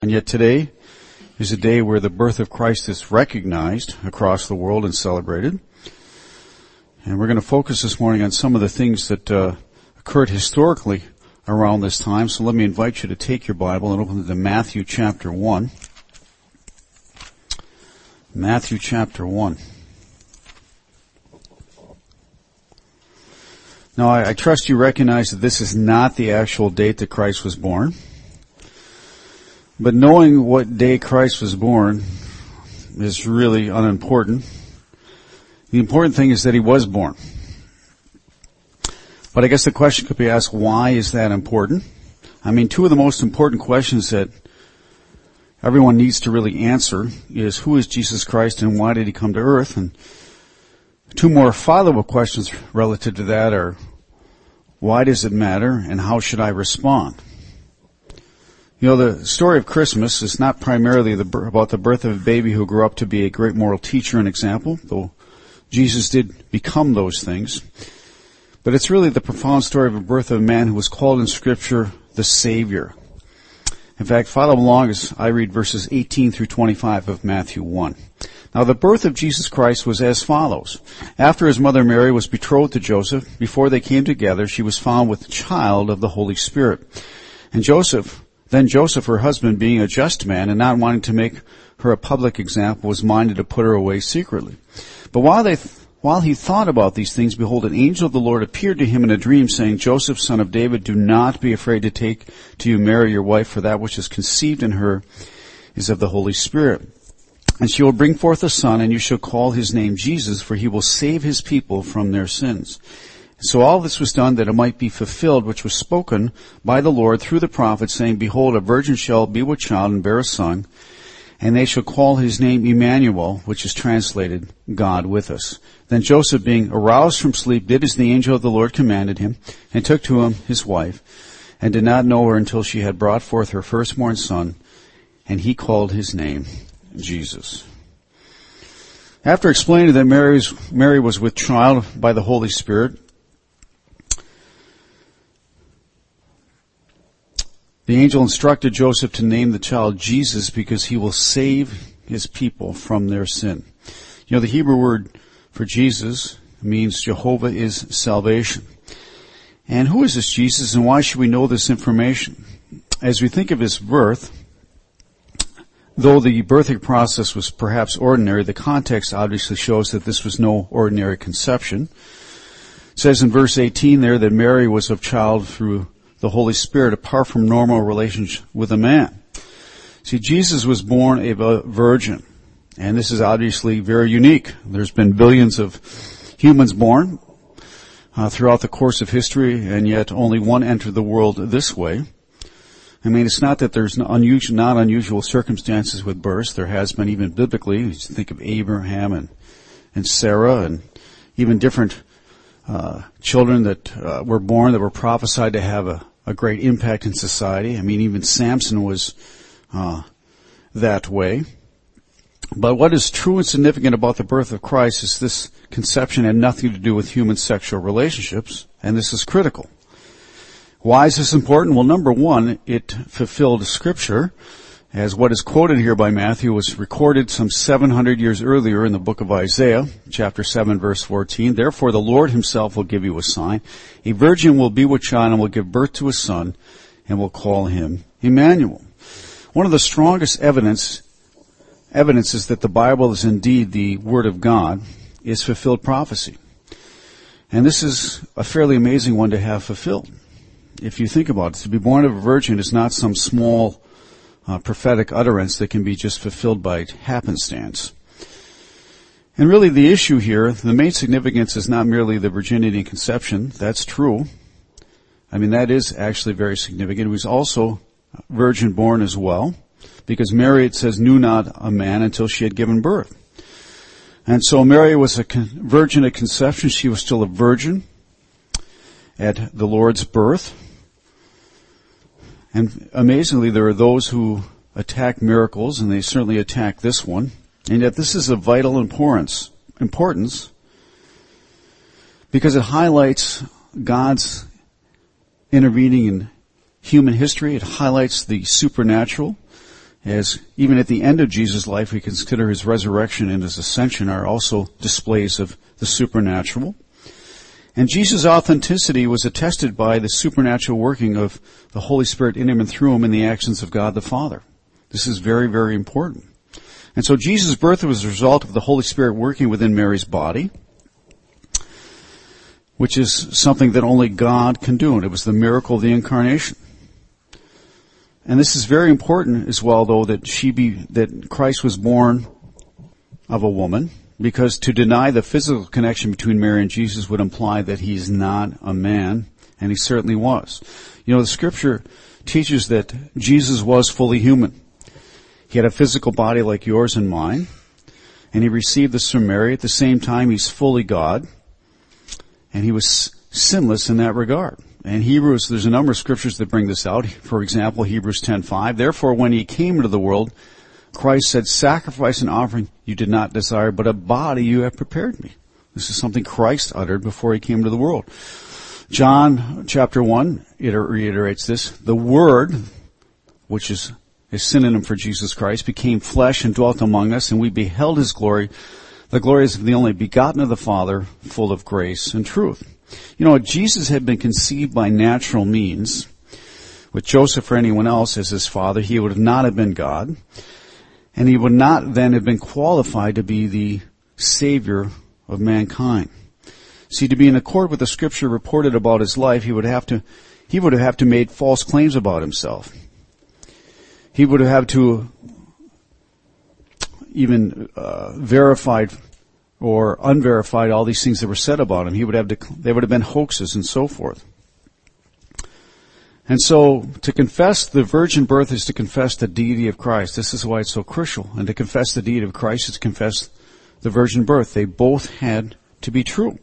And yet today is a day where the birth of Christ is recognized across the world and celebrated. And we're going to focus this morning on some of the things that occurred historically around this time. So let me invite you to take your Bible and open it to Matthew chapter 1. Matthew chapter 1. Now, I trust you recognize that this is not the actual date that Christ was born. But knowing what day Christ was born is really unimportant. The important thing is that he was born. But I guess the question could be asked, why is that important? I mean, two of the most important questions that everyone needs to really answer is, who is Jesus Christ and why did he come to earth? And two more follow-up questions relative to that are, why does it matter and how should I respond? You know, the story of Christmas is not primarily about the birth of a baby who grew up to be a great moral teacher and example, though Jesus did become those things. But it's really the profound story of the birth of a man who was called in Scripture the Savior. In fact, follow along as I read verses 18 through 25 of Matthew 1. Now, the birth of Jesus Christ was as follows. After his mother Mary was betrothed to Joseph, before they came together, she was found with the child of the Holy Spirit. And Then Joseph, her husband, being a just man and not wanting to make her a public example, was minded to put her away secretly. But while he thought about these things, behold, an angel of the Lord appeared to him in a dream, saying, Joseph, son of David, do not be afraid to take to you Mary your wife, for that which is conceived in her is of the Holy Spirit. And she will bring forth a son, and you shall call his name Jesus, for he will save his people from their sins. So all this was done that it might be fulfilled, which was spoken by the Lord through the prophet, saying, Behold, a virgin shall be with child and bear a son, and they shall call his name Emmanuel, which is translated, God with us. Then Joseph, being aroused from sleep, did as the angel of the Lord commanded him, and took to him his wife, and did not know her until she had brought forth her firstborn son, and he called his name Jesus. After explaining that Mary was with child by the Holy Spirit, the angel instructed Joseph to name the child Jesus because he will save his people from their sin. You know, the Hebrew word for Jesus means Jehovah is salvation. And who is this Jesus and why should we know this information? As we think of his birth, though the birthing process was perhaps ordinary, the context obviously shows that this was no ordinary conception. It says in verse 18 there that Mary was of child through the Holy Spirit, apart from normal relationship with a man. See, Jesus was born of a virgin, and this is obviously very unique. There's been billions of humans born throughout the course of history, and yet only one entered the world this way. I mean, it's not that there's not unusual circumstances with births. There has been even biblically. You think of Abraham and Sarah, and even different children that were born that were prophesied to have a great impact in society. I mean, even Samson was that way. But what is true and significant about the birth of Christ is this conception had nothing to do with human sexual relationships, and this is critical. Why is this important? Well, number one, it fulfilled Scripture, as what is quoted here by Matthew was recorded some 700 years earlier in the book of Isaiah, chapter 7, verse 14. Therefore the Lord himself will give you a sign. A virgin will be with child and will give birth to a son and will call him Emmanuel. One of the strongest evidences that the Bible is indeed the Word of God is fulfilled prophecy. And this is a fairly amazing one to have fulfilled. If you think about it, to be born of a virgin is not some small prophetic utterance that can be just fulfilled by happenstance. And really the issue here, the main significance is not merely the virginity and conception. That's true. I mean, that is actually very significant. He was also virgin born as well, because Mary, it says, knew not a man until she had given birth. And so Mary was a virgin at conception. She was still a virgin at the Lord's birth. And amazingly, there are those who attack miracles, and they certainly attack this one. And yet this is of vital importance because it highlights God's intervening in human history. It highlights the supernatural. as even at the end of Jesus' life, we consider his resurrection and his ascension are also displays of the supernatural. And Jesus' authenticity was attested by the supernatural working of the Holy Spirit in him and through him in the actions of God the Father. This is very, very important. And so Jesus' birth was a result of the Holy Spirit working within Mary's body, which is something that only God can do, and it was the miracle of the incarnation. And this is very important as well, though, that Christ was born of a woman, because to deny the physical connection between Mary and Jesus would imply that he's not a man, and he certainly was. You know, the scripture teaches that Jesus was fully human. He had a physical body like yours and mine, and he received this from Mary. At the same time, he's fully God, and he was sinless in that regard. And Hebrews, there's a number of scriptures that bring this out. For example, Hebrews 10:5. Therefore, when he came into the world, Christ said, sacrifice and offering you did not desire, but a body you have prepared me. This is something Christ uttered before he came to the world. John chapter 1 reiterates this. The Word, which is a synonym for Jesus Christ, became flesh and dwelt among us, and we beheld his glory. The glory is of the only begotten of the Father, full of grace and truth. You know, Jesus had been conceived by natural means. With Joseph or anyone else as his father, he would not have been God. And he would not then have been qualified to be the Savior of mankind. See, to be in accord with the scripture reported about his life, he would have to made false claims about himself. He would have to even verified or unverified all these things that were said about him. They would have been hoaxes and so forth. And so, to confess the virgin birth is to confess the deity of Christ. This is why it's so crucial. And to confess the deity of Christ is to confess the virgin birth. They both had to be true.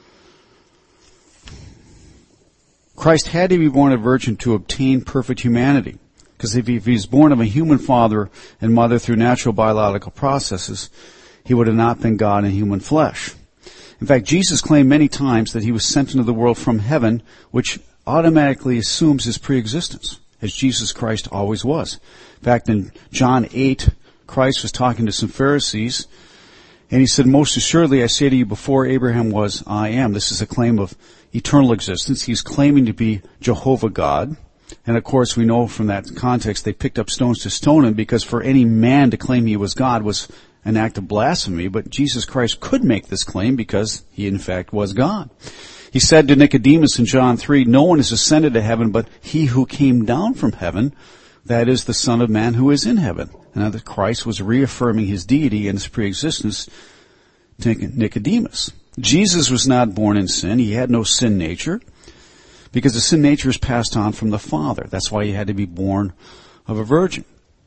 Christ had to be born a virgin to obtain perfect humanity. Because if he's born of a human father and mother through natural biological processes, he would have not been God in human flesh. In fact, Jesus claimed many times that he was sent into the world from heaven, which automatically assumes his preexistence, as Jesus Christ always was. In fact, in John 8, Christ was talking to some Pharisees, and he said, most assuredly I say to you, before Abraham was, I am. This is a claim of eternal existence. He's claiming to be Jehovah God. And of course, we know from that context they picked up stones to stone him, because for any man to claim he was God was an act of blasphemy. But Jesus Christ could make this claim because he in fact was God. He said to Nicodemus in John 3, no one has ascended to heaven but he who came down from heaven, that is the Son of Man who is in heaven. Now that Christ was reaffirming his deity and his preexistence to Nicodemus. Jesus was not born in sin. He had no sin nature, because the sin nature is passed on from the Father. That's why he had to be born of a virgin.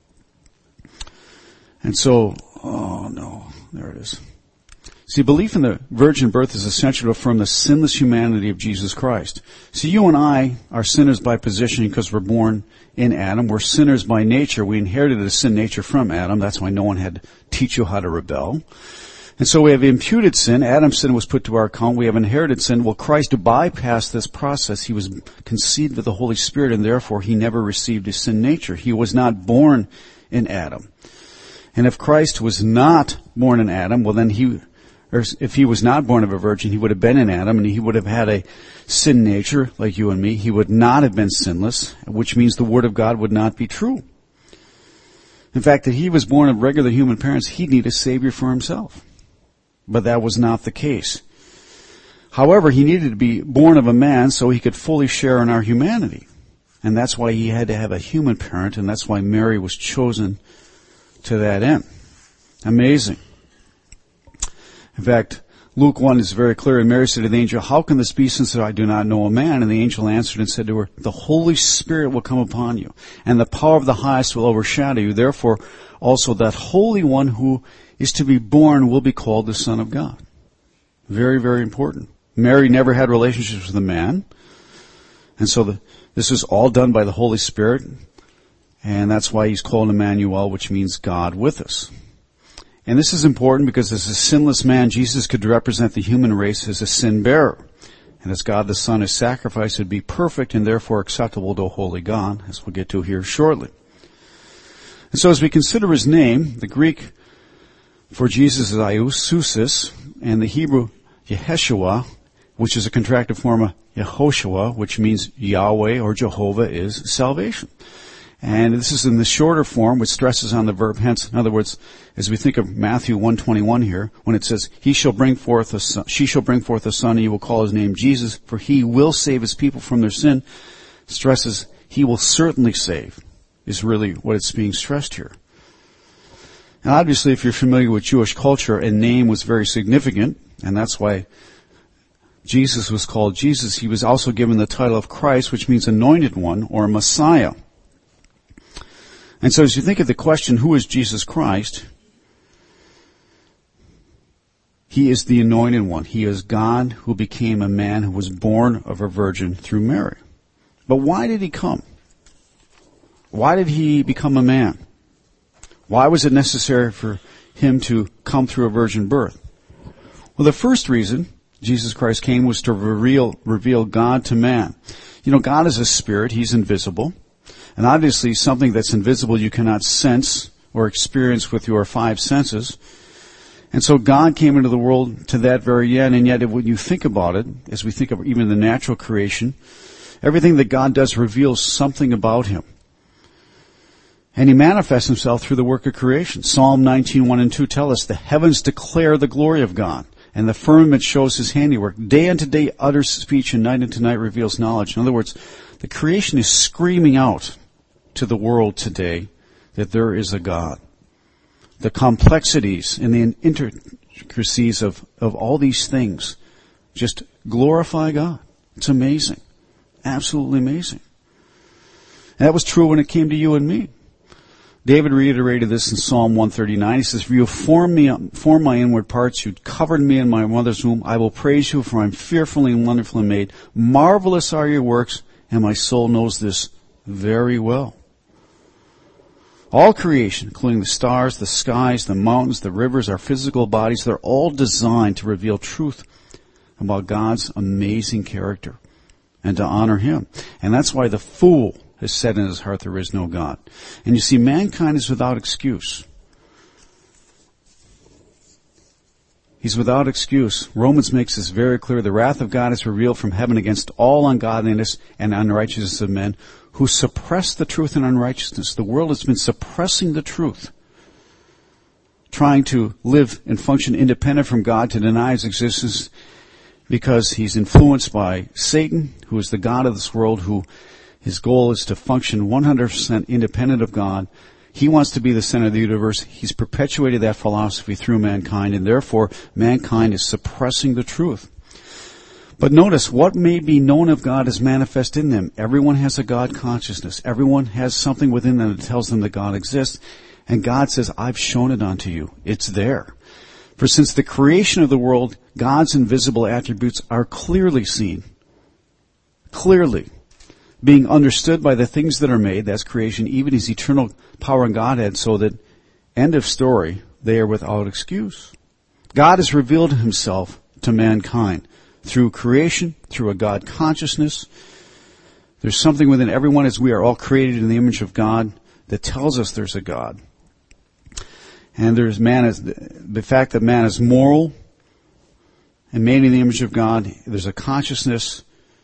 And so, there it is. See, belief in the virgin birth is essential to affirm the sinless humanity of Jesus Christ. See, you and I are sinners by position because we're born in Adam. We're sinners by nature. We inherited a sin nature from Adam. That's why no one had to teach you how to rebel. And so we have imputed sin. Adam's sin was put to our account. We have inherited sin. Well, Christ bypassed this process. He was conceived with the Holy Spirit, and therefore he never received his sin nature. He was not born in Adam. And if Christ was not born in Adam, well then if he was not born of a virgin, he would have been in Adam, and he would have had a sin nature like you and me. He would not have been sinless, which means the Word of God would not be true. In fact, that he was born of regular human parents, he'd need a Savior for himself. But that was not the case. However, he needed to be born of a man so he could fully share in our humanity. And that's why he had to have a human parent, and that's why Mary was chosen to that end. Amazing. In fact, Luke 1 is very clear, and Mary said to the angel, how can this be since I do not know a man? And the angel answered and said to her, the Holy Spirit will come upon you, and the power of the highest will overshadow you. Therefore, also that Holy One who is to be born will be called the Son of God. Very, very important. Mary never had relationships with a man, and so this is all done by the Holy Spirit, and that's why he's called Emmanuel, which means God with us. And this is important because as a sinless man, Jesus could represent the human race as a sin bearer. And as God the Son, his sacrifice would be perfect and therefore acceptable to a holy God, as we'll get to here shortly. And so as we consider his name, the Greek for Jesus is Ioususis, and the Hebrew Yeshua, which is a contracted form of Yehoshua, which means Yahweh or Jehovah is salvation. And this is in the shorter form, which stresses on the verb hence. In other words, as we think of Matthew 1:21 here, when it says, she shall bring forth a son, and you will call his name Jesus, for he will save his people from their sin, stresses he will certainly save, is really what it's being stressed here. And obviously, if you're familiar with Jewish culture, a name was very significant, and that's why Jesus was called Jesus. He was also given the title of Christ, which means anointed one or Messiah. And so as you think of the question, who is Jesus Christ? He is the anointed one. He is God who became a man who was born of a virgin through Mary. But why did he come? Why did he become a man? Why was it necessary for him to come through a virgin birth? Well, the first reason Jesus Christ came was to reveal God to man. You know, God is a spirit. He's invisible. And obviously something that's invisible you cannot sense or experience with your five senses. And so God came into the world to that very end, and yet when you think about it, as we think of even the natural creation, everything that God does reveals something about him. And he manifests himself through the work of creation. Psalm 19:1 and 2 tell us, the heavens declare the glory of God, and the firmament shows his handiwork. Day unto day utters speech, and night unto night reveals knowledge. In other words, the creation is screaming out to the world today that there is a God. The complexities and the intricacies of all these things just glorify God. It's amazing. Absolutely amazing. And that was true when it came to you and me. David reiterated this in Psalm 139. He says, for you formed my inward parts. You covered me in my mother's womb. I will praise you, for I am fearfully and wonderfully made. Marvelous are your works, and my soul knows this very well. All creation, including the stars, the skies, the mountains, the rivers, our physical bodies, they're all designed to reveal truth about God's amazing character and to honor him. And that's why the fool has said in his heart there is no God. And you see, mankind is without excuse. He's without excuse. Romans makes this very clear. The wrath of God is revealed from heaven against all ungodliness and unrighteousness of men who suppress the truth and unrighteousness. The world has been suppressing the truth, trying to live and function independent from God, to deny his existence, because he's influenced by Satan, who is the god of this world, who his goal is to function 100% independent of God. He wants to be the center of the universe. He's perpetuated that philosophy through mankind, and therefore mankind is suppressing the truth. But notice, what may be known of God is manifest in them. Everyone has a God consciousness. Everyone has something within them that tells them that God exists. And God says, I've shown it unto you. It's there. For since the creation of the world, God's invisible attributes are clearly seen. Clearly. Being understood by the things that are made, that's creation, even his eternal power and Godhead, so that, end of story, they are without excuse. God has revealed himself to mankind through creation, through a God consciousness. There's something within everyone, as we are all created in the image of God, that tells us there's a God. And there's the fact that man is moral and made in the image of God. There's a consciousness.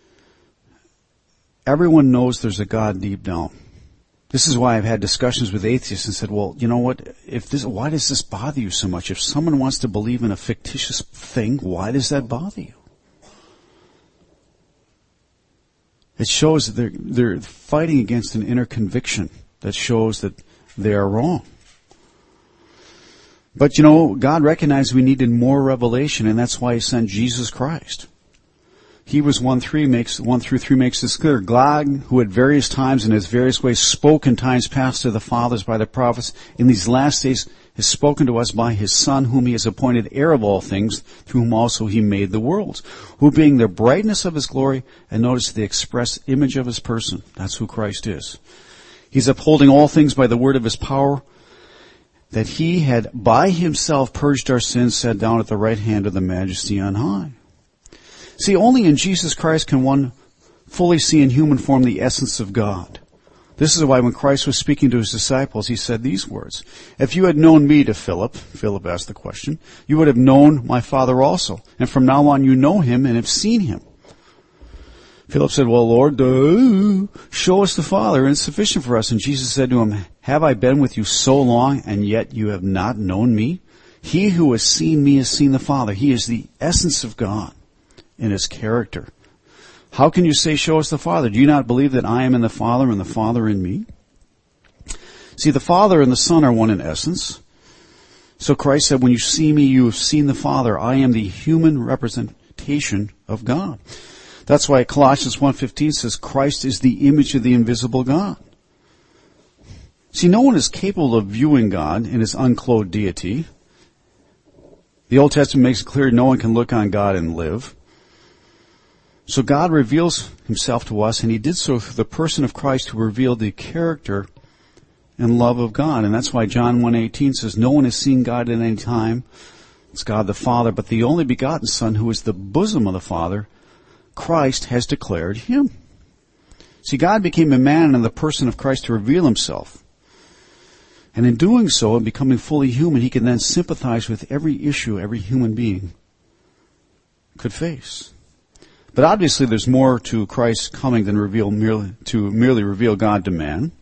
Everyone knows there's a God deep down. This is why I've had discussions with atheists and said, well, you know what, why does this bother you so much? If someone wants to believe in a fictitious thing, why does that bother you? It shows that they're fighting against an inner conviction that shows that they are wrong. But you know, God recognized we needed more revelation, and that's why he sent Jesus Christ. Hebrews 1:3 makes this clear. God, who at various times and in various ways spoke in times past to the fathers by the prophets, in these last days has spoken to us by his Son, whom he has appointed heir of all things, through whom also he made the worlds, who being the brightness of his glory, and notice the express image of his person. That's who Christ is. He's upholding all things by the word of his power, that he had by himself purged our sins, sat down at the right hand of the Majesty on high. See, only in Jesus Christ can one fully see in human form the essence of God. This is why when Christ was speaking to his disciples, he said these words. If you had known me, to Philip asked the question, you would have known my Father also. And from now on you know him and have seen him. Philip said, well, Lord, show us the Father, and it's sufficient for us. And Jesus said to him, have I been with you so long, and yet you have not known me? He who has seen me has seen the Father. He is the essence of God in his character. How can you say, show us the Father? Do you not believe that I am in the Father and the Father in me? See, the Father and the Son are one in essence. So Christ said, when you see me, you have seen the Father. I am the human representation of God. That's why Colossians 1:15 says, Christ is the image of the invisible God. See, no one is capable of viewing God in his unclothed deity. The Old Testament makes it clear no one can look on God and live. So God reveals himself to us, and he did so through the person of Christ, who revealed the character and love of God. And that's why John 1:18 says, no one has seen God at any time. It's God the Father, but the only begotten Son, who is the bosom of the Father, Christ has declared him. See, God became a man in the person of Christ to reveal himself. And in doing so, and becoming fully human, he can then sympathize with every issue every human being could face. But obviously there's more to Christ's coming than merely reveal God to man.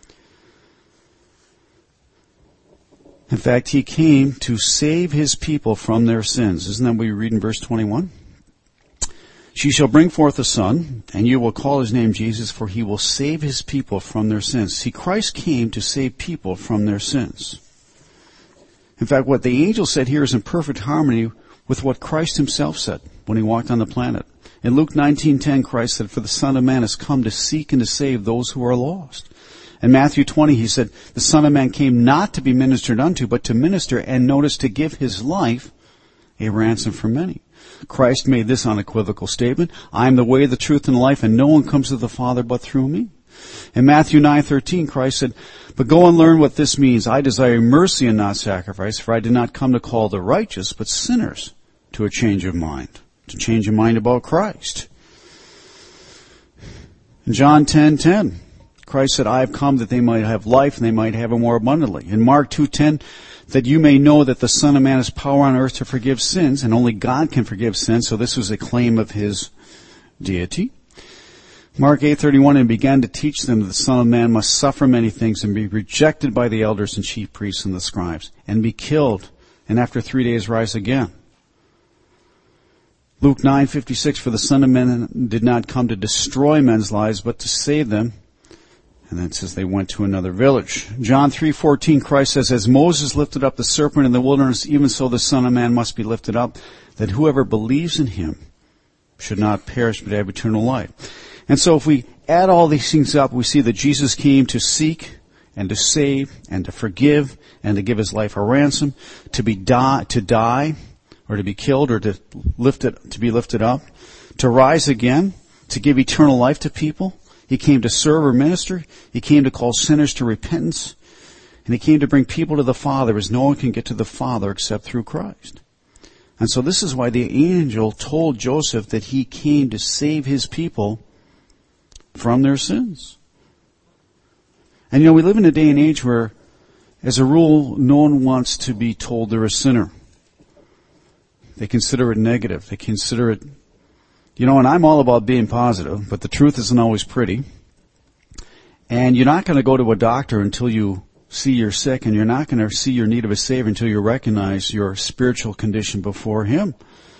In fact, he came to save his people from their sins. Isn't that what we read in verse 21? She shall bring forth a son, and you will call his name Jesus, for he will save his people from their sins. See, Christ came to save people from their sins. In fact, what the angel said here is in perfect harmony with what Christ himself said when he walked on the planet. In Luke 19:10, Christ said, for the Son of Man has come to seek and to save those who are lost. In Matthew 20, he said, the Son of Man came not to be ministered unto, but to minister, and notice, to give his life a ransom for many. Christ made this unequivocal statement, I am the way, the truth, and the life, and no one comes to the Father but through me. In Matthew 9:13, Christ said, but go and learn what this means. I desire mercy and not sacrifice, for I did not come to call the righteous, but sinners to a change of mind. To change your mind about Christ. In John 10:10, Christ said, I have come that they might have life and they might have it more abundantly. In Mark 2:10, that you may know that the Son of Man has power on earth to forgive sins, and only God can forgive sins, so this was a claim of his deity. Mark 8:31, and began to teach them that the Son of Man must suffer many things and be rejected by the elders and chief priests and the scribes, and be killed, and after 3 days rise again. Luke 9:56, for the Son of Man did not come to destroy men's lives, but to save them. And then it says they went to another village. John 3:14, Christ says, as Moses lifted up the serpent in the wilderness, even so the Son of Man must be lifted up, that whoever believes in him should not perish but have eternal life. And so if we add all these things up, we see that Jesus came to seek and to save and to forgive and to give his life a ransom, to die, or to be killed, or to be lifted up, to rise again, to give eternal life to people. He came to serve or minister. He came to call sinners to repentance. And he came to bring people to the Father, as no one can get to the Father except through Christ. And so this is why the angel told Joseph that he came to save his people from their sins. And we live in a day and age where, as a rule, no one wants to be told they're a sinner. They consider it negative. They consider it, and I'm all about being positive, but the truth isn't always pretty. And you're not going to go to a doctor until you see you're sick, and you're not going to see your need of a Savior until you recognize your spiritual condition before him.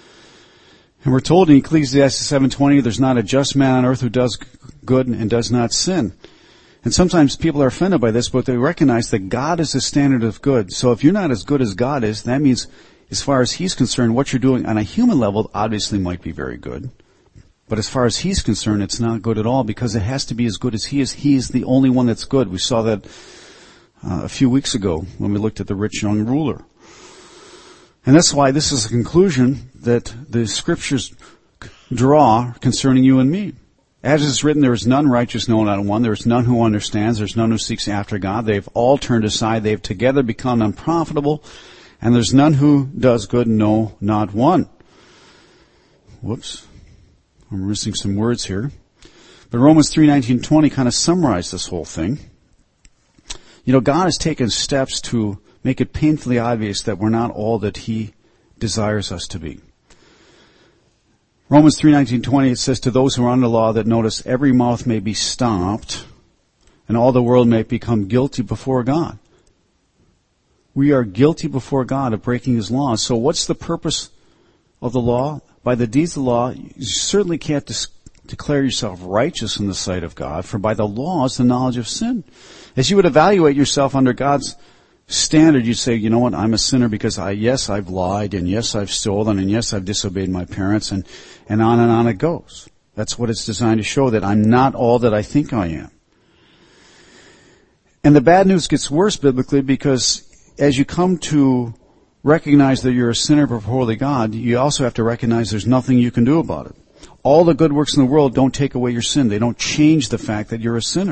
And we're told in Ecclesiastes 7:20, there's not a just man on earth who does good and does not sin. And sometimes people are offended by this, but they recognize that God is the standard of good. So if you're not as good as God is, that means, as far as he's concerned, what you're doing on a human level obviously might be very good. But as far as he's concerned, it's not good at all, because it has to be as good as he is. He is the only one that's good. We saw that a few weeks ago when we looked at the rich young ruler. And that's why this is a conclusion that the scriptures draw concerning you and me. As is written, there is none righteous, no, not one. There is none who understands. There is none who seeks after God. They've all turned aside. They've together become unprofitable. And there's none who does good, no, not one. Whoops. I'm missing some words here. But Romans 3:19-20 kind of summarized this whole thing. You know, God has taken steps to make it painfully obvious that we're not all that He desires us to be. Romans 3:19-20, it says, to those who are under the law, that notice every mouth may be stopped, and all the world may become guilty before God. We are guilty before God of breaking His laws. So what's the purpose of the law? By the deeds of the law, you certainly can't declare yourself righteous in the sight of God, for by the law is the knowledge of sin. As you would evaluate yourself under God's standard, you'd say, you know what, I'm a sinner because yes, I've lied, and yes, I've stolen, and yes, I've disobeyed my parents, and on it goes. That's what it's designed to show, that I'm not all that I think I am. And the bad news gets worse biblically, because as you come to recognize that you're a sinner before holy God, you also have to recognize there's nothing you can do about it. All the good works in the world don't take away your sin. They don't change the fact that you're a sinner.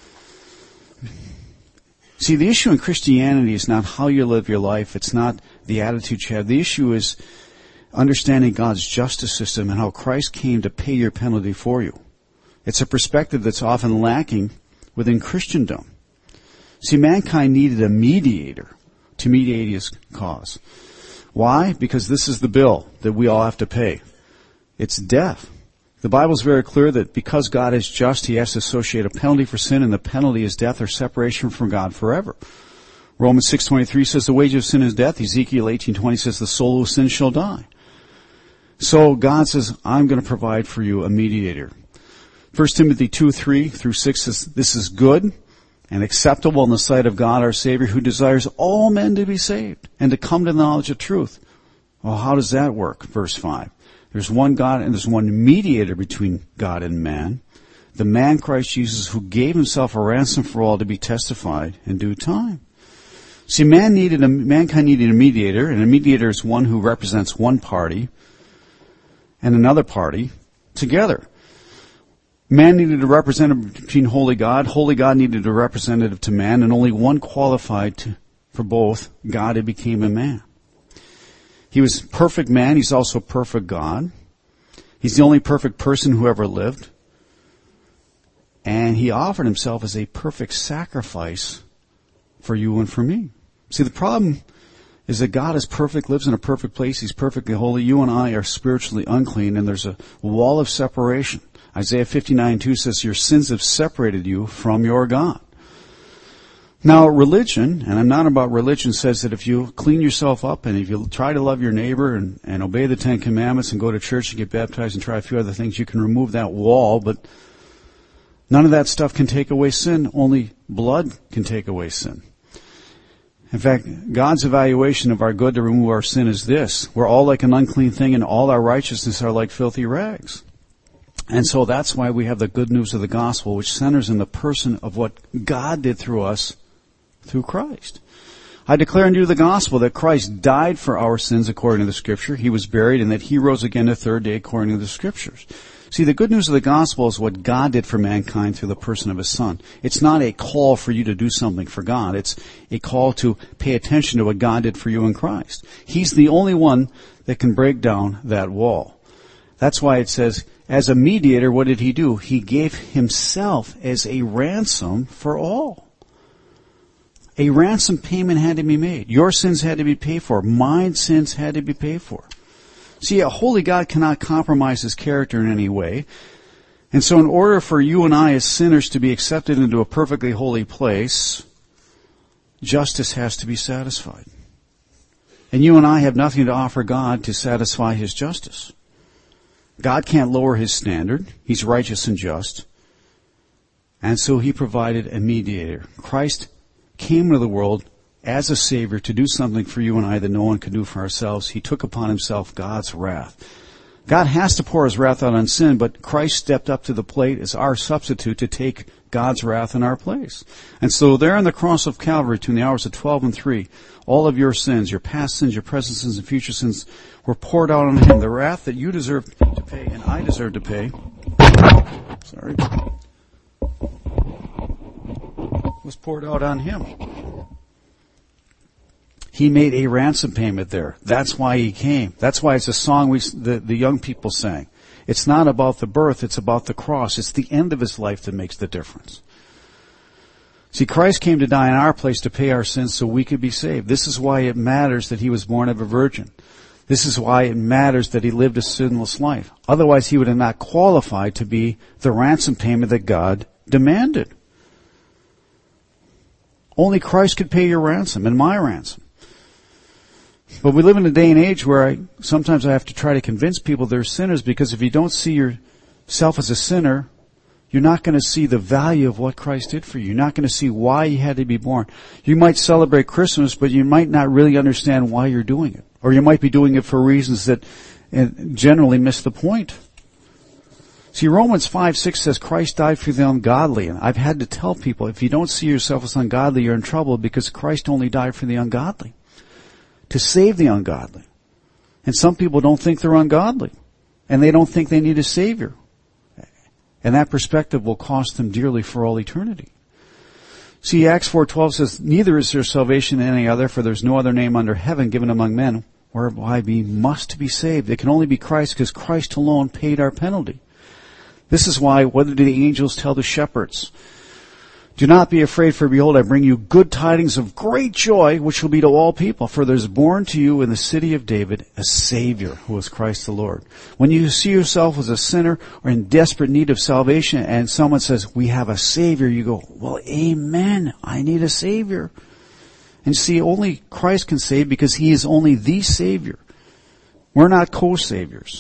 See, the issue in Christianity is not how you live your life. It's not the attitude you have. The issue is understanding God's justice system and how Christ came to pay your penalty for you. It's a perspective that's often lacking within Christendom. See, mankind needed a mediator to mediate his cause. Why? Because this is the bill that we all have to pay. It's death. The Bible's very clear that because God is just, He has to associate a penalty for sin, and the penalty is death or separation from God forever. Romans 6:23 says the wages of sin is death. Ezekiel 18:20 says the soul who sins shall die. So God says, I'm going to provide for you a mediator. 1 Timothy 2:3-6 says, this is good and acceptable in the sight of God our Savior, who desires all men to be saved and to come to the knowledge of truth. Well, how does that work? Verse 5. There's one God and there's one mediator between God and man, the man Christ Jesus, who gave Himself a ransom for all to be testified in due time. See, mankind needed a mediator, and a mediator is one who represents one party and another party together. Man needed a representative between holy God needed a representative to man, and only one qualified for both. God had became a man. He was perfect man, He's also perfect God. He's the only perfect person who ever lived. And He offered Himself as a perfect sacrifice for you and for me. See, the problem is that God is perfect, lives in a perfect place, He's perfectly holy. You and I are spiritually unclean, and there's a wall of separation. Isaiah 59:2 says, your sins have separated you from your God. Now, religion, and I'm not about religion, says that if you clean yourself up and if you try to love your neighbor and obey the Ten Commandments and go to church and get baptized and try a few other things, you can remove that wall, but none of that stuff can take away sin. Only blood can take away sin. In fact, God's evaluation of our good to remove our sin is this: we're all like an unclean thing, and all our righteousness are like filthy rags. And so that's why we have the good news of the gospel, which centers in the person of what God did through us through Christ. I declare unto you the gospel that Christ died for our sins according to the Scripture. He was buried, and that He rose again the third day according to the Scriptures. See, the good news of the gospel is what God did for mankind through the person of His Son. It's not a call for you to do something for God. It's a call to pay attention to what God did for you in Christ. He's the only one that can break down that wall. That's why it says, as a mediator, what did He do? He gave Himself as a ransom for all. A ransom payment had to be made. Your sins had to be paid for. My sins had to be paid for. See, a holy God cannot compromise His character in any way. And so in order for you and I as sinners to be accepted into a perfectly holy place, justice has to be satisfied. And you and I have nothing to offer God to satisfy His justice. God can't lower His standard. He's righteous and just. And so He provided a mediator. Christ came into the world as a Savior to do something for you and I that no one could do for ourselves. He took upon Himself God's wrath. God has to pour His wrath out on sin, but Christ stepped up to the plate as our substitute to take God's wrath in our place. And so there on the cross of Calvary, between the hours of 12 and 3, all of your sins, your past sins, your present sins, and future sins were poured out on Him. The wrath that you deserve to pay and I deserve to pay, was poured out on Him. He made a ransom payment there. That's why He came. That's why it's a song the young people sang. It's not about the birth, it's about the cross. It's the end of his life that makes the difference. See, Christ came to die in our place to pay our sins so we could be saved. This is why it matters that he was born of a virgin. This is why it matters that he lived a sinless life. Otherwise, he would have not qualified to be the ransom payment that God demanded. Only Christ could pay your ransom and my ransom. But we live in a day and age where sometimes I have to try to convince people they're sinners, because if you don't see yourself as a sinner, you're not going to see the value of what Christ did for you. You're not going to see why he had to be born. You might celebrate Christmas, but you might not really understand why you're doing it. Or you might be doing it for reasons that generally miss the point. See, Romans 5:6 says Christ died for the ungodly. And I've had to tell people, if you don't see yourself as ungodly, you're in trouble, because Christ only died for the ungodly, to save the ungodly. And some people don't think they're ungodly, and they don't think they need a Savior. And that perspective will cost them dearly for all eternity. See, Acts 4:12 says, neither is there salvation in any other, for there's no other name under heaven given among men whereby we must be saved. It can only be Christ, because Christ alone paid our penalty. This is why, what did the angels tell the shepherds? Do not be afraid, for behold, I bring you good tidings of great joy, which will be to all people. For there's born to you in the city of David a Savior, who is Christ the Lord. When you see yourself as a sinner or in desperate need of salvation, and someone says, we have a Savior, you go, well, amen, I need a Savior. And see, only Christ can save, because he is only the Savior. We're not co-saviors.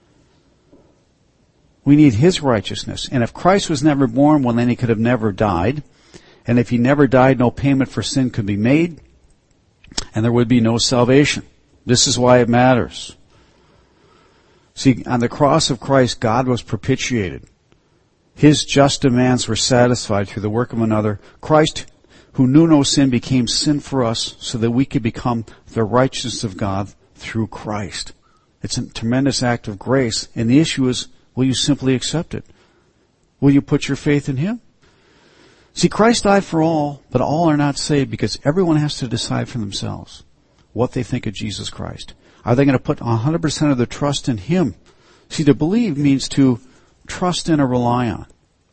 We need his righteousness. And if Christ was never born, well, then he could have never died. And if he never died, no payment for sin could be made, and there would be no salvation. This is why it matters. See, on the cross of Christ, God was propitiated. His just demands were satisfied through the work of another. Christ, who knew no sin, became sin for us so that we could become the righteousness of God through Christ. It's a tremendous act of grace. And the issue is, will you simply accept it? Will you put your faith in him? See, Christ died for all, but all are not saved, because everyone has to decide for themselves what they think of Jesus Christ. Are they going to put 100% of their trust in him? See, to believe means to trust in or rely on.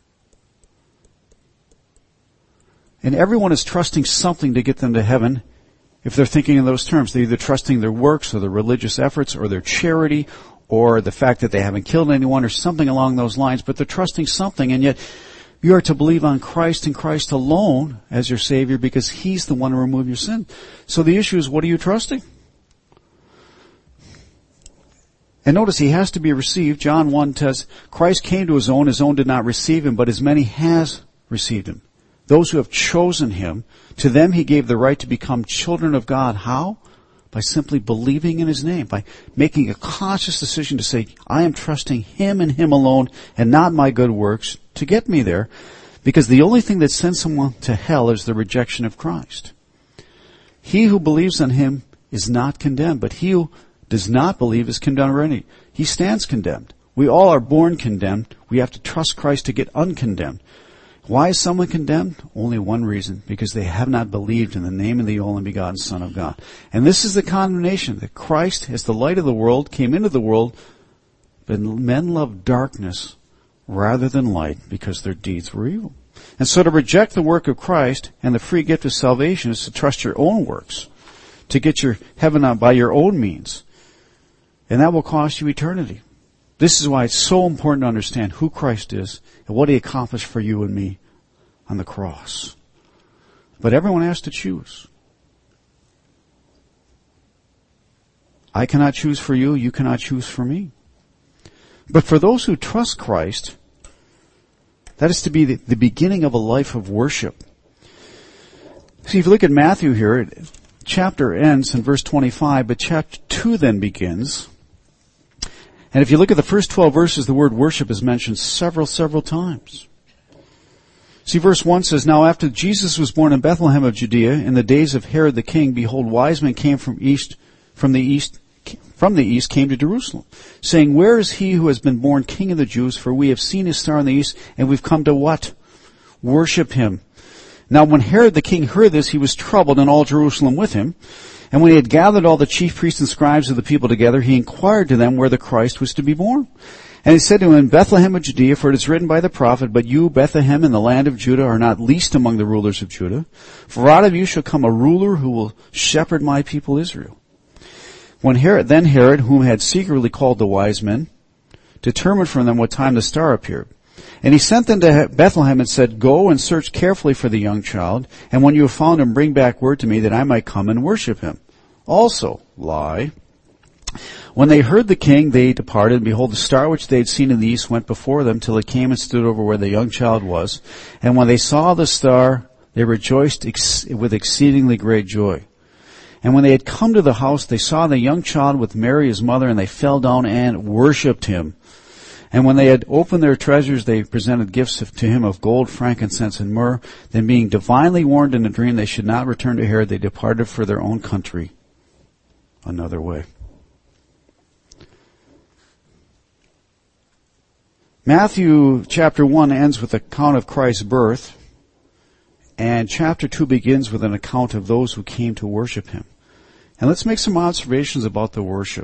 And everyone is trusting something to get them to heaven. If they're thinking in those terms, they're either trusting their works or their religious efforts or their charity or the fact that they haven't killed anyone or something along those lines, but they're trusting something, and yet you are to believe on Christ and Christ alone as your Savior, because he's the one to remove your sin. So the issue is, what are you trusting? And notice he has to be received. John 1 says, Christ came to his own did not receive him, but as many has received him. Those who have chosen him, to them he gave the right to become children of God. How? By simply believing in his name, by making a conscious decision to say, I am trusting him and him alone and not my good works to get me there, because the only thing that sends someone to hell is the rejection of Christ. He who believes on him is not condemned, but he who does not believe is condemned already. He stands condemned. We all are born condemned. We have to trust Christ to get uncondemned. Why is someone condemned? Only one reason, because they have not believed in the name of the only begotten Son of God. And this is the condemnation, that Christ, as the light of the world, came into the world, but men loved darkness rather than light, because their deeds were evil. And so to reject the work of Christ and the free gift of salvation is to trust your own works, to get your heaven on by your own means. And that will cost you eternity. This is why it's so important to understand who Christ is and what he accomplished for you and me on the cross. But everyone has to choose. I cannot choose for you. You cannot choose for me. But for those who trust Christ, that is to be the beginning of a life of worship. See, if you look at Matthew here, chapter ends in verse 25, but chapter 2 then begins. And if you look at the first 12 verses, the word worship is mentioned several times. See, verse 1 says, Now after Jesus was born in Bethlehem of Judea, in the days of Herod the king, behold, wise men came from the east came to Jerusalem, saying, Where is he who has been born King of the Jews? For we have seen his star in the east, and we've come to what? Worship him. Now when Herod the king heard this, he was troubled, and all Jerusalem with him. And when he had gathered all the chief priests and scribes of the people together, he inquired to them where the Christ was to be born. And he said to him, in Bethlehem of Judea, for it is written by the prophet, but you, Bethlehem, in the land of Judah, are not least among the rulers of Judah. For out of you shall come a ruler who will shepherd my people Israel. Then Herod, whom had secretly called the wise men, determined from them what time the star appeared. And he sent them to Bethlehem and said, go and search carefully for the young child, and when you have found him, bring back word to me that I might come and worship him. Also, lie. When they heard the king, they departed, and behold, the star which they had seen in the east went before them till it came and stood over where the young child was. And when they saw the star, they rejoiced with exceedingly great joy. And when they had come to the house, they saw the young child with Mary his mother, and they fell down and worshipped him. And when they had opened their treasures, they presented gifts to him of gold, frankincense, and myrrh. Then being divinely warned in a dream they should not return to Herod, they departed for their own country another way. Matthew chapter 1 ends with an account of Christ's birth, and chapter 2 begins with an account of those who came to worship him. And let's make some observations about the worship.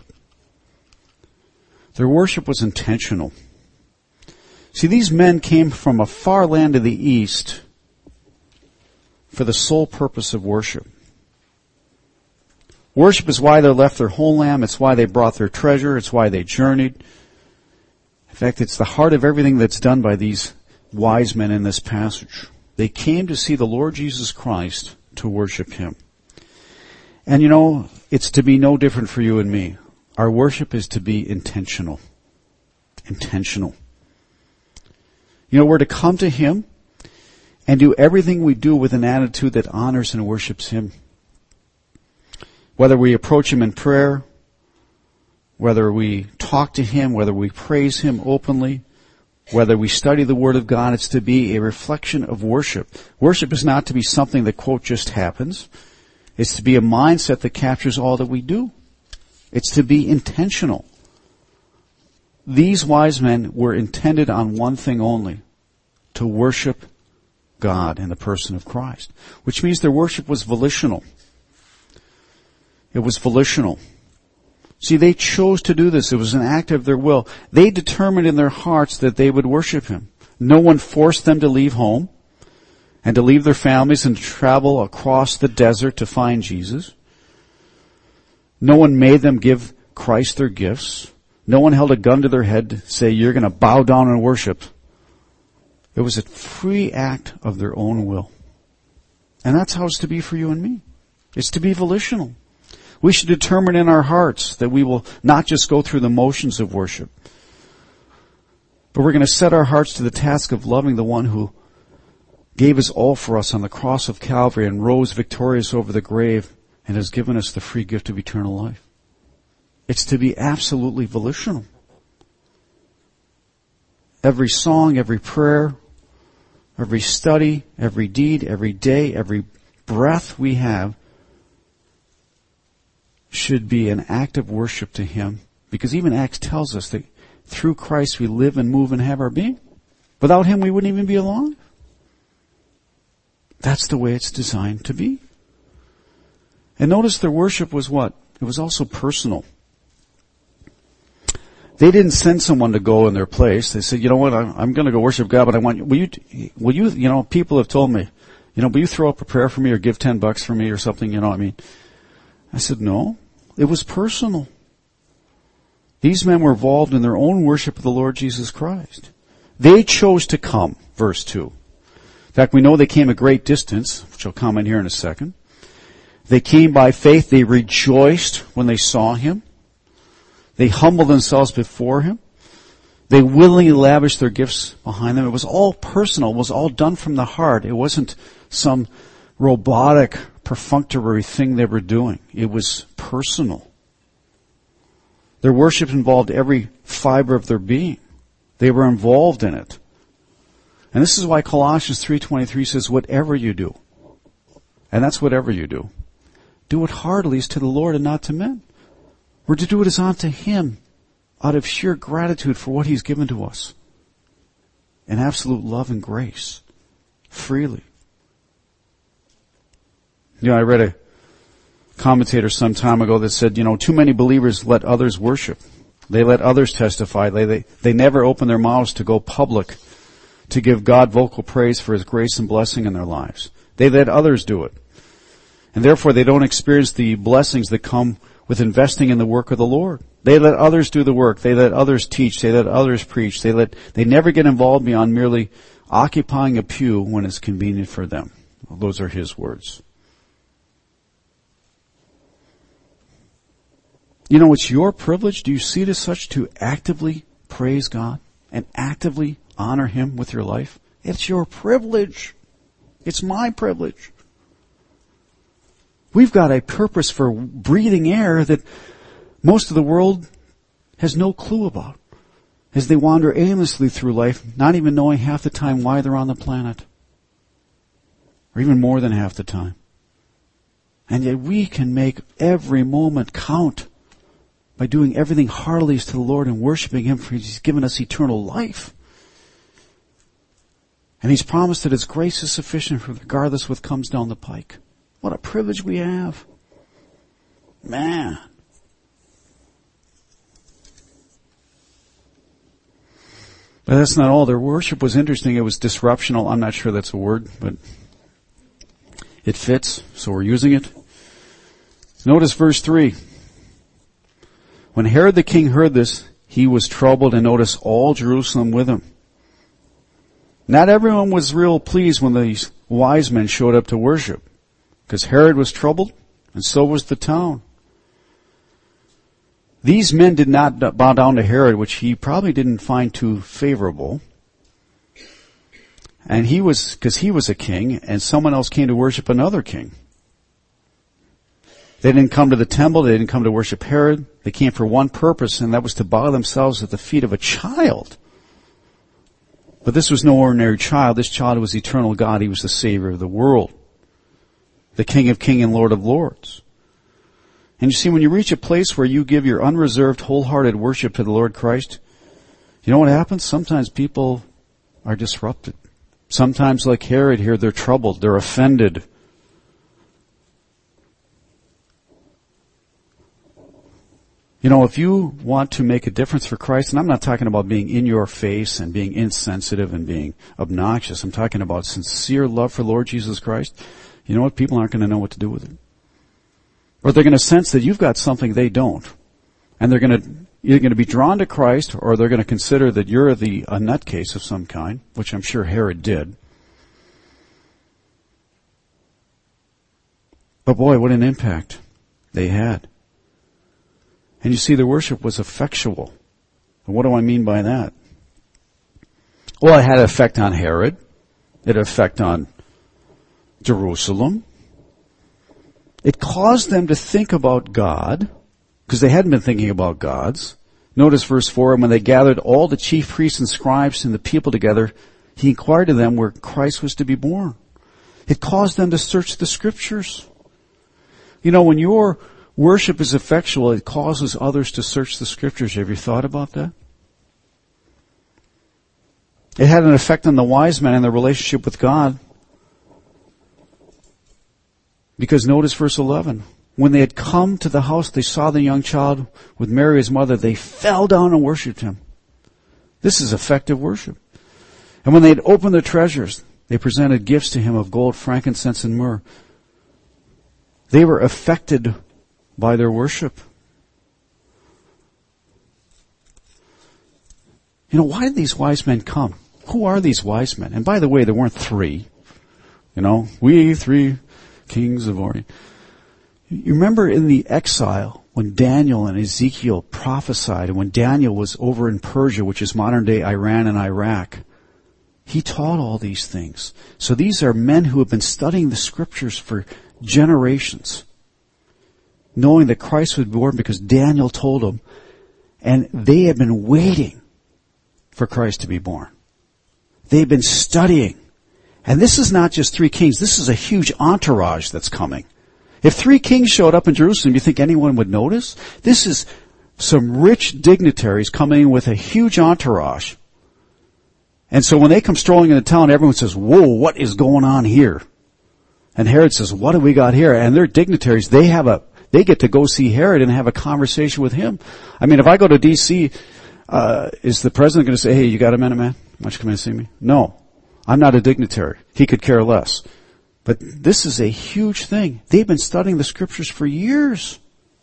Their worship was intentional. See, these men came from a far land of the east for the sole purpose of worship. Worship is why they left their homeland. It's why they brought their treasure. It's why they journeyed. In fact, it's the heart of everything that's done by these wise men in this passage. They came to see the Lord Jesus Christ, to worship him. And you know, it's to be no different for you and me. Our worship is to be intentional. Intentional. You know, we're to come to him and do everything we do with an attitude that honors and worships him. Whether we approach him in prayer, whether we talk to him, whether we praise him openly, whether we study the Word of God, it's to be a reflection of worship. Worship is not to be something that, quote, just happens. It's to be a mindset that captures all that we do. It's to be intentional. These wise men were intended on one thing only, to worship God in the person of Christ, which means their worship was volitional. It was volitional. See, they chose to do this. It was an act of their will. They determined in their hearts that they would worship him. No one forced them to leave home and to leave their families and to travel across the desert to find Jesus. No one made them give Christ their gifts. No one held a gun to their head to say, you're going to bow down and worship. It was a free act of their own will. And that's how it's to be for you and me. It's to be volitional. We should determine in our hearts that we will not just go through the motions of worship, but we're going to set our hearts to the task of loving the one who gave his all for us on the cross of Calvary and rose victorious over the grave and has given us the free gift of eternal life. It's to be absolutely volitional. Every song, every prayer, every study, every deed, every day, every breath we have should be an act of worship to him, because even Acts tells us that through Christ we live and move and have our being. Without him we wouldn't even be alive. That's the way it's designed to be. And notice their worship was what? It was also personal. They didn't send someone to go in their place. They said, you know what, I'm going to go worship God, but I want you, will you, people have told me, will you throw up a prayer for me or give $10 for me or something, I said, no. It was personal. These men were involved in their own worship of the Lord Jesus Christ. They chose to come, verse 2. In fact, we know they came a great distance, which I'll comment here in a second. They came by faith. They rejoiced when they saw him. They humbled themselves before him. They willingly lavished their gifts behind them. It was all personal. It was all done from the heart. It wasn't some robotic, perfunctory thing they were doing. It was personal. Their worship involved every fiber of their being. They were involved in it. And this is why Colossians 3:23 says, whatever you do, and that's whatever you do it heartily as to the Lord and not to men. We're to do it as unto him, out of sheer gratitude for what he's given to us. In absolute love and grace. Freely. I read a commentator some time ago that said, too many believers let others worship. They let others testify. They never open their mouths to go public to give God vocal praise for His grace and blessing in their lives. They let others do it. And therefore they don't experience the blessings that come with investing in the work of the Lord. They let others do the work. They let others teach. They let others preach. They never get involved beyond merely occupying a pew when it's convenient for them. Well, those are His words. You know, it's your privilege. Do you see it as such to actively praise God and actively honor Him with your life? It's your privilege. It's my privilege. We've got a purpose for breathing air that most of the world has no clue about as they wander aimlessly through life, not even knowing half the time why they're on the planet, or even more than half the time. And yet we can make every moment count by doing everything heartily to the Lord and worshiping Him, for He's given us eternal life. And He's promised that His grace is sufficient regardless of what comes down the pike. What a privilege we have. Man. But that's not all. Their worship was interesting. It was disruptional. I'm not sure that's a word, but it fits, so we're using it. Notice verse 3. When Herod the king heard this, he was troubled, and notice all Jerusalem with him. Not everyone was real pleased when these wise men showed up to worship, because Herod was troubled, and so was the town. These men did not bow down to Herod, which he probably didn't find too favorable. And because he was a king, and someone else came to worship another king. They didn't come to the temple, they didn't come to worship Herod. They came for one purpose, and that was to bow themselves at the feet of a child. But this was no ordinary child. This child was eternal God. He was the Savior of the world, the King of Kings and Lord of Lords. And you see, when you reach a place where you give your unreserved, wholehearted worship to the Lord Christ, you know what happens? Sometimes people are disrupted. Sometimes, like Herod here, they're troubled, they're offended. You know, if you want to make a difference for Christ, and I'm not talking about being in your face and being insensitive and being obnoxious. I'm talking about sincere love for Lord Jesus Christ. You know what? People aren't going to know what to do with it. Or they're going to sense that you've got something they don't. And they're going to either going to be drawn to Christ, or they're going to consider that you're a nutcase of some kind, which I'm sure Herod did. But boy, what an impact they had. And you see, the worship was effectual. And what do I mean by that? Well, it had an effect on Herod. It had an effect on Jerusalem. It caused them to think about God, because they hadn't been thinking about gods. Notice verse 4, and when they gathered all the chief priests and scribes and the people together, he inquired of them where Christ was to be born. It caused them to search the Scriptures. You know, when your worship is effectual, it causes others to search the Scriptures. Have you thought about that? It had an effect on the wise men and their relationship with God. Because notice verse 11. When they had come to the house, they saw the young child with Mary his mother. They fell down and worshipped him. This is effective worship. And when they had opened their treasures, they presented gifts to him of gold, frankincense, and myrrh. They were affected by their worship. You know, why did these wise men come? Who are these wise men? And by the way, there weren't three. You know, we three kings of Orient. You remember in the exile when Daniel and Ezekiel prophesied, and when Daniel was over in Persia, which is modern day Iran and Iraq, he taught all these things. So these are men who have been studying the Scriptures for generations, knowing that Christ was born because Daniel told them, and they have been waiting for Christ to be born. They've been studying. And this is not just three kings. This is a huge entourage that's coming. If three kings showed up in Jerusalem, do you think anyone would notice? This is some rich dignitaries coming with a huge entourage. And so when they come strolling into town, everyone says, whoa, what is going on here? And Herod says, what do we got here? And they're dignitaries. They have They get to go see Herod and have a conversation with him. I mean, if I go to D.C., is the president going to say, hey, you got a minute, man? Why don't you come in and see me? No. I'm not a dignitary. He could care less. But this is a huge thing. They've been studying the scriptures for years.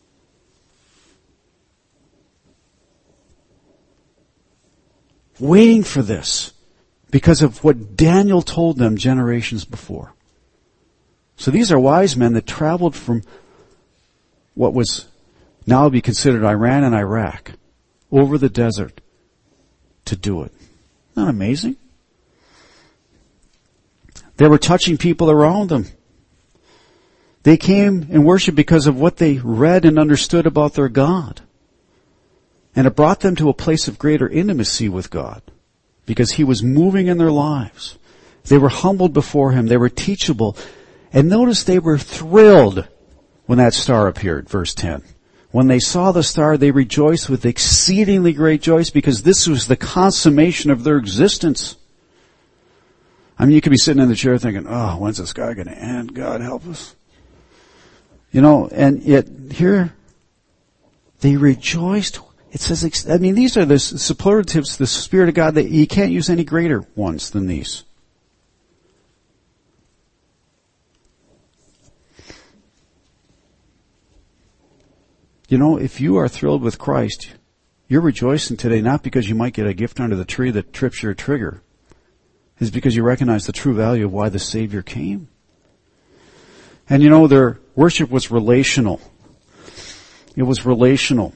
Waiting for this because of what Daniel told them generations before. So these are wise men that traveled from what was now be considered Iran and Iraq over the desert to do it. Isn't that amazing? They were touching people around them. They came and worshiped because of what they read and understood about their God. And it brought them to a place of greater intimacy with God because He was moving in their lives. They were humbled before Him. They were teachable. And notice they were thrilled when that star appeared, verse 10. When they saw the star, they rejoiced with exceedingly great joy because this was the consummation of their existence. I mean, you could be sitting in the chair thinking, oh, when's the sky going to end? God help us. You know, and yet here, they rejoiced. It says, I mean, these are the superlatives, the Spirit of God, that you can't use any greater ones than these. You know, if you are thrilled with Christ, you're rejoicing today not because you might get a gift under the tree that trips your trigger. It's because you recognize the true value of why the Savior came. And you know, their worship was relational. It was relational.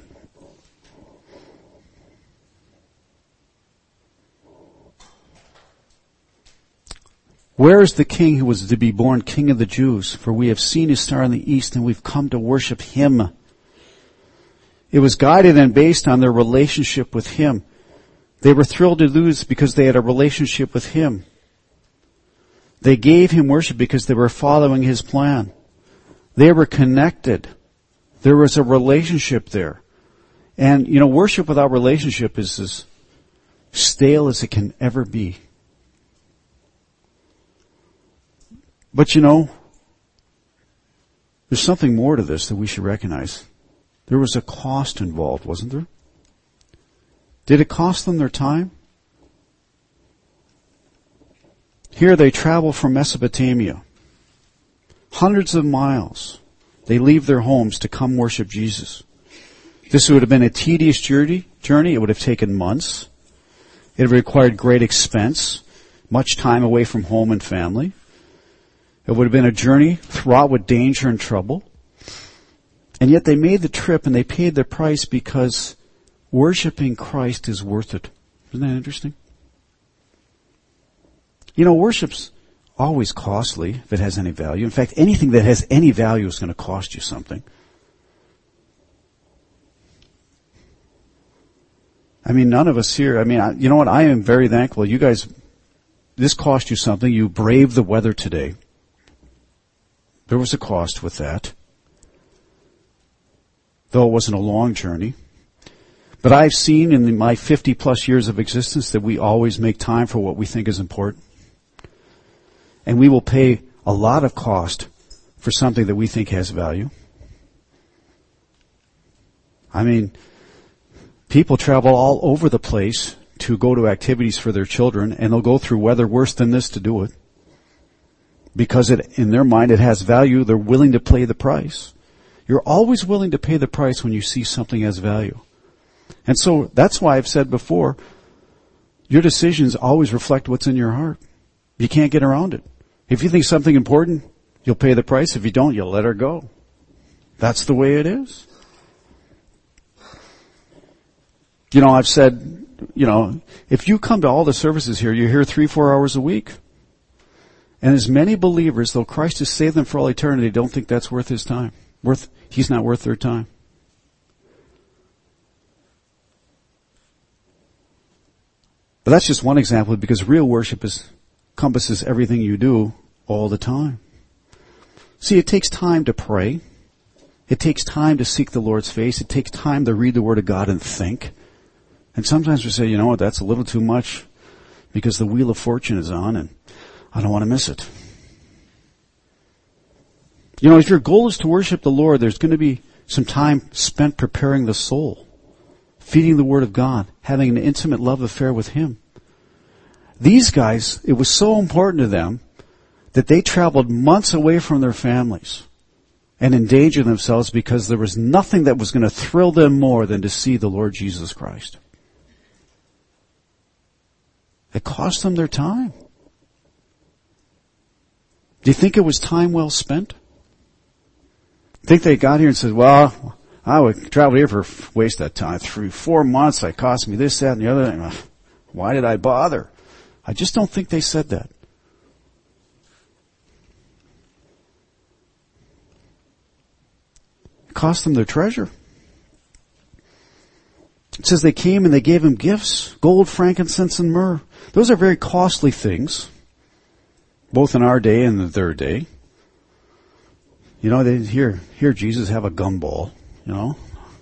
Where is the King who was to be born King of the Jews? For we have seen His star in the east and we've come to worship Him. It was guided and based on their relationship with Him. They were thrilled to lose because they had a relationship with Him. They gave Him worship because they were following His plan. They were connected. There was a relationship there. And, you know, worship without relationship is as stale as it can ever be. But you know, there's something more to this that we should recognize. There was a cost involved, wasn't there? Did it cost them their time? Here they travel from Mesopotamia. Hundreds of miles. They leave their homes to come worship Jesus. This would have been a tedious journey. It would have taken months. It would have required great expense, much time away from home and family. It would have been a journey fraught with danger and trouble. And yet they made the trip and they paid the price because worshiping Christ is worth it. Isn't that interesting? You know, worship's always costly if it has any value. In fact, anything that has any value is going to cost you something. I mean, none of us here, you know what? I am very thankful. You guys, this cost you something. You braved the weather today. There was a cost with that. Though it wasn't a long journey. But I've seen in my 50 plus years of existence that we always make time for what we think is important. And we will pay a lot of cost for something that we think has value. I mean, people travel all over the place to go to activities for their children, and they'll go through weather worse than this to do it. Because in their mind it has value, they're willing to pay the price. You're always willing to pay the price when you see something has value. And so that's why I've said before, your decisions always reflect what's in your heart. You can't get around it. If you think something important, you'll pay the price. If you don't, you'll let her go. That's the way it is. You know, I've said, you know, if you come to all the services here, you're here 3-4 hours a week. And as many believers, though Christ has saved them for all eternity, don't think that's worth His time. He's not worth their time. But that's just one example because real worship encompasses everything you do all the time. See, it takes time to pray. It takes time to seek the Lord's face. It takes time to read the Word of God and think. And sometimes we say, you know what, that's a little too much because the Wheel of Fortune is on and I don't want to miss it. You know, if your goal is to worship the Lord, there's going to be some time spent preparing the soul, feeding the Word of God, having an intimate love affair with Him. These guys, it was so important to them that they traveled months away from their families and endangered themselves because there was nothing that was going to thrill them more than to see the Lord Jesus Christ. It cost them their time. Do you think it was time well spent? Think they got here and said, well, I would travel here for waste of time. 3-4 months, it cost me this, that, and the other. Why did I bother? I just don't think they said that. It cost them their treasure. It says they came and they gave him gifts, gold, frankincense, and myrrh. Those are very costly things, both in our day and in their day. You know, they hear Jesus have a gumball, you know.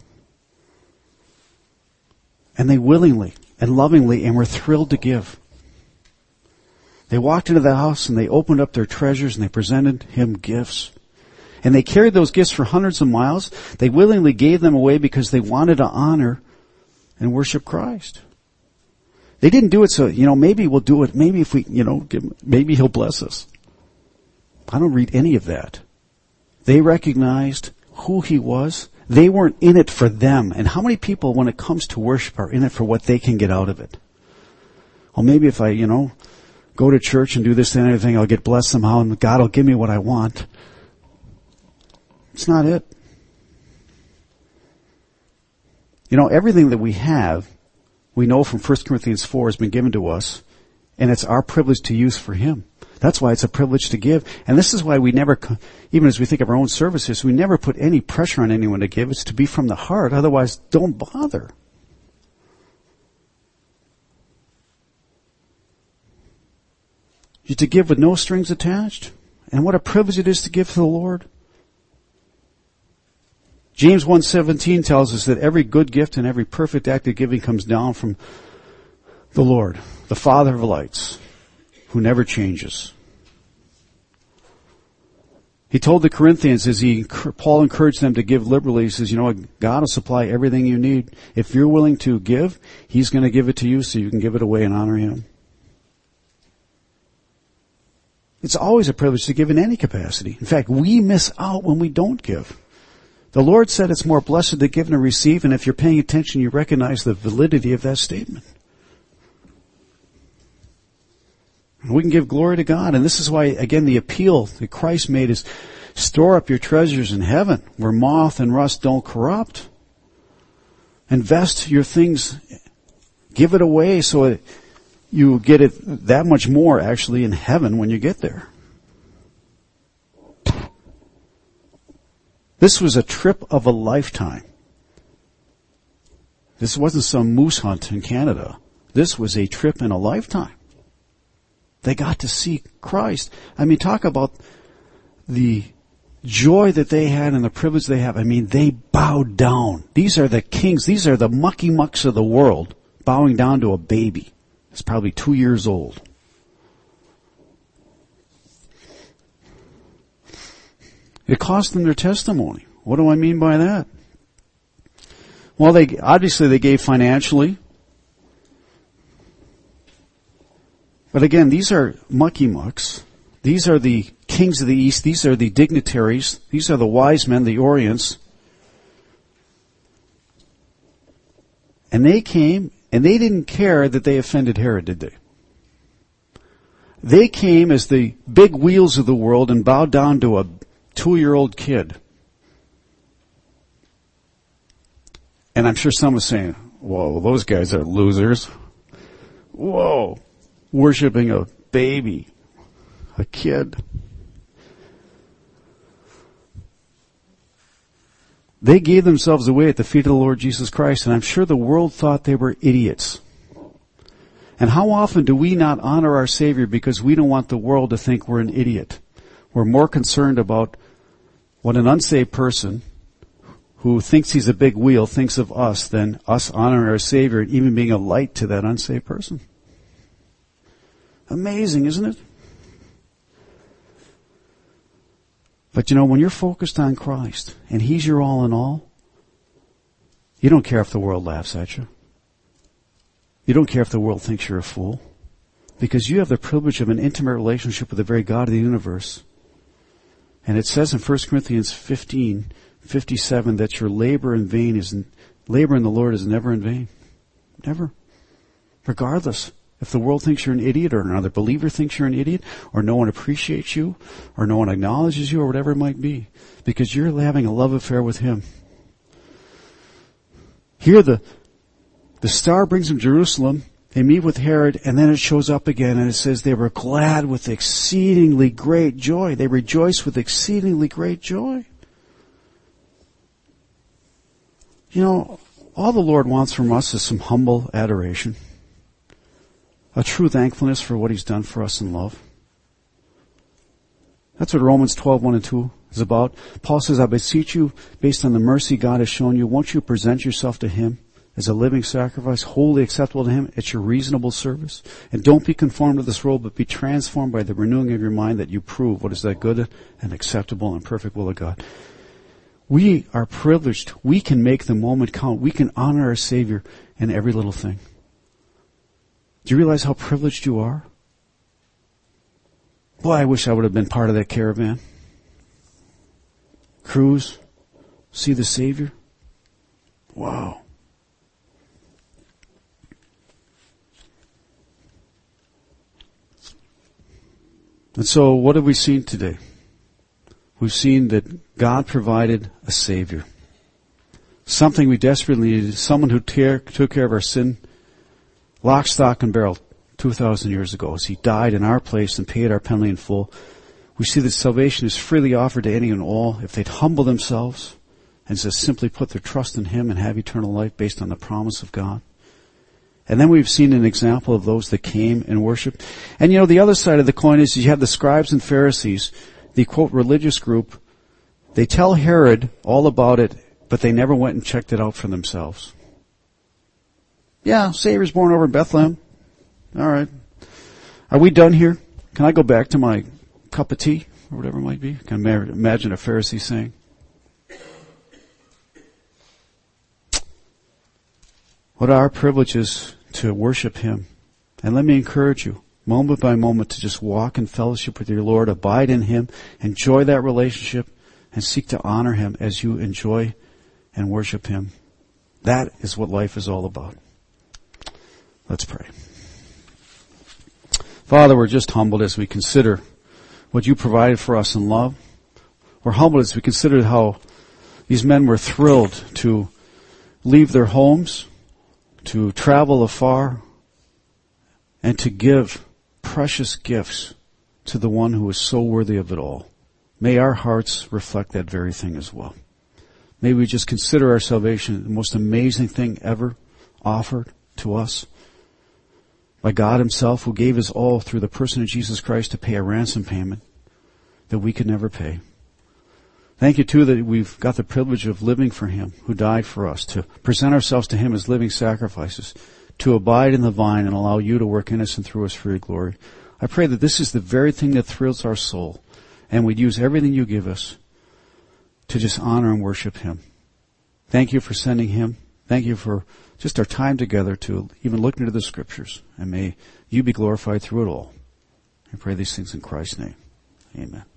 And they willingly and lovingly and were thrilled to give. They walked into the house and they opened up their treasures and they presented him gifts. And they carried those gifts for hundreds of miles. They willingly gave them away because they wanted to honor and worship Christ. They didn't do it so, you know, maybe we'll do it. Maybe if we, you know, maybe he'll bless us. I don't read any of that. They recognized who he was. They weren't in it for them. And how many people, when it comes to worship, are in it for what they can get out of it? Well, maybe if I, you know, go to church and do this and everything, I'll get blessed somehow and God will give me what I want. It's not it. You know, everything that we have, we know from 1 Corinthians 4 has been given to us, and it's our privilege to use for him. That's why it's a privilege to give. And this is why we never, even as we think of our own services, we never put any pressure on anyone to give. It's to be from the heart. Otherwise, don't bother. You're to give with no strings attached. And what a privilege it is to give to the Lord. James 1:17 tells us that every good gift and every perfect act of giving comes down from the Lord, the Father of lights, who never changes. He told the Corinthians, Paul encouraged them to give liberally, he says, you know what, God will supply everything you need. If you're willing to give, he's going to give it to you so you can give it away and honor him. It's always a privilege to give in any capacity. In fact, we miss out when we don't give. The Lord said it's more blessed to give than to receive, and if you're paying attention, you recognize the validity of that statement. We can give glory to God, and this is why, again, the appeal that Christ made is store up your treasures in heaven, where moth and rust don't corrupt. Invest your things, give it away so that you get it that much more actually in heaven when you get there. This was a trip of a lifetime. This wasn't some moose hunt in Canada. This was a trip in a lifetime. They got to see Christ. I mean, talk about the joy that they had and the privilege they have. I mean, they bowed down. These are the kings. These are the mucky mucks of the world bowing down to a baby. It's probably 2 years old. It cost them their testimony. What do I mean by that? Well, they gave financially. But again, these are mucky mucks. These are the kings of the East. These are the dignitaries. These are the wise men, the Orients. And they came, and they didn't care that they offended Herod, did they? They came as the big wheels of the world and bowed down to a 2-year-old kid. And I'm sure some are saying, whoa, those guys are losers. Whoa, worshiping a baby, a kid. They gave themselves away at the feet of the Lord Jesus Christ, and I'm sure the world thought they were idiots. And how often do we not honor our Savior because we don't want the world to think we're an idiot? We're more concerned about what an unsaved person who thinks he's a big wheel thinks of us than us honoring our Savior and even being a light to that unsaved person. Amazing, isn't it? But when you're focused on Christ and He's your all in all, you don't care if the world laughs at you. You don't care if the world thinks you're a fool. Because you have the privilege of an intimate relationship with the very God of the universe. And it says in 1 Corinthians 15:57 that your labor in the Lord is never in vain. Never. Regardless. If the world thinks you're an idiot, or another believer thinks you're an idiot, or no one appreciates you, or no one acknowledges you, or whatever it might be. Because you're having a love affair with Him. Here the star brings them to Jerusalem. They meet with Herod, and then it shows up again, and it says they were glad with exceedingly great joy. They rejoiced with exceedingly great joy. All the Lord wants from us is some humble adoration. A true thankfulness for what He's done for us in love. That's what Romans 12:1 and 2 is about. Paul says, I beseech you, based on the mercy God has shown you, won't you present yourself to Him as a living sacrifice, wholly acceptable to Him? It's your reasonable service. And don't be conformed to this world, but be transformed by the renewing of your mind, that you prove what is that good and acceptable and perfect will of God. We are privileged. We can make the moment count. We can honor our Savior in every little thing. Do you realize how privileged you are? Boy, I wish I would have been part of that caravan. Cruise, see the Savior. Wow. And so what have we seen today? We've seen that God provided a Savior. Something we desperately needed. Someone who took care of our sin, lock, stock, and barrel 2,000 years ago, as He died in our place and paid our penalty in full. We see that salvation is freely offered to any and all if they'd humble themselves and just simply put their trust in Him and have eternal life based on the promise of God. And then we've seen an example of those that came and worshiped. And the other side of the coin is you have the scribes and Pharisees, the quote religious group. They tell Herod all about it, but they never went and checked it out for themselves. Yeah, Savior's born over in Bethlehem. All right. Are we done here? Can I go back to my cup of tea? Or whatever it might be. I can imagine a Pharisee saying. What our privilege is to worship Him. And let me encourage you, moment by moment, to just walk in fellowship with your Lord, abide in Him, enjoy that relationship, and seek to honor Him as you enjoy and worship Him. That is what life is all about. Let's pray. Father, we're just humbled as we consider what You provided for us in love. We're humbled as we consider how these men were thrilled to leave their homes, to travel afar, and to give precious gifts to the one who is so worthy of it all. May our hearts reflect that very thing as well. May we just consider our salvation the most amazing thing ever offered to us by God Himself, who gave His all through the person of Jesus Christ to pay a ransom payment that we could never pay. Thank You too that we've got the privilege of living for Him who died for us, to present ourselves to Him as living sacrifices, to abide in the vine and allow You to work in us and through us for Your glory. I pray that this is the very thing that thrills our soul, and we'd use everything You give us to just honor and worship Him. Thank You for sending Him. Thank You for just our time together to even look into the Scriptures, and may You be glorified through it all. I pray these things in Christ's name. Amen.